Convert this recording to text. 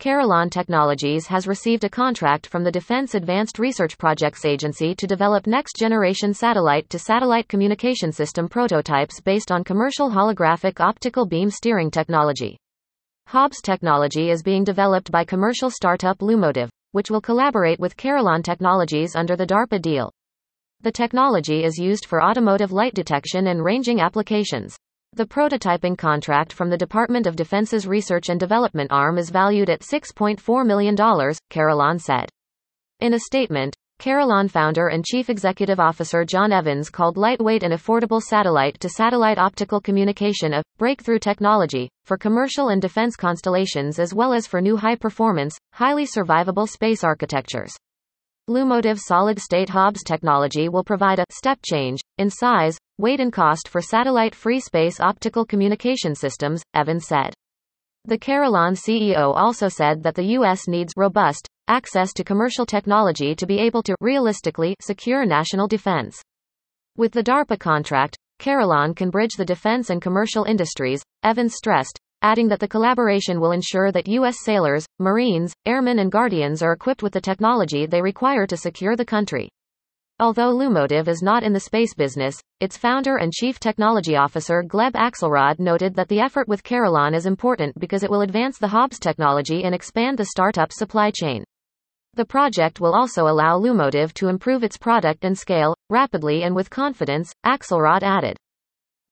Carillon Technologies has received a contract from the Defense Advanced Research Projects Agency to develop next-generation satellite-to-satellite communication system prototypes based on commercial holographic optical beam steering technology. HOBS technology is being developed by commercial startup Lumotive, which will collaborate with Carillon Technologies under the DARPA deal. The technology is used for automotive light detection and ranging applications. The prototyping contract from the Department of Defense's Research and Development arm is valued at $6.4 million, Carillon said. In a statement, Carillon founder and Chief Executive Officer John Evans called lightweight and affordable satellite-to-satellite optical communication a breakthrough technology for commercial and defense constellations as well as for new high-performance, highly survivable space architectures. Lumotive's solid-state HOBS technology will provide a step change in size, weight and cost for satellite-free space optical communication systems, Evans said. The Carillon CEO also said that the U.S. needs robust access to commercial technology to be able to realistically secure national defense. With the DARPA contract, Carillon can bridge the defense and commercial industries, Evans stressed, adding that the collaboration will ensure that U.S. sailors, Marines, airmen and guardians are equipped with the technology they require to secure the country. Although Lumotive is not in the space business, its founder and chief technology officer Gleb Axelrod noted that the effort with Carillon is important because it will advance the HOBS technology and expand the startup supply chain. The project will also allow Lumotive to improve its product and scale rapidly and with confidence, Axelrod added.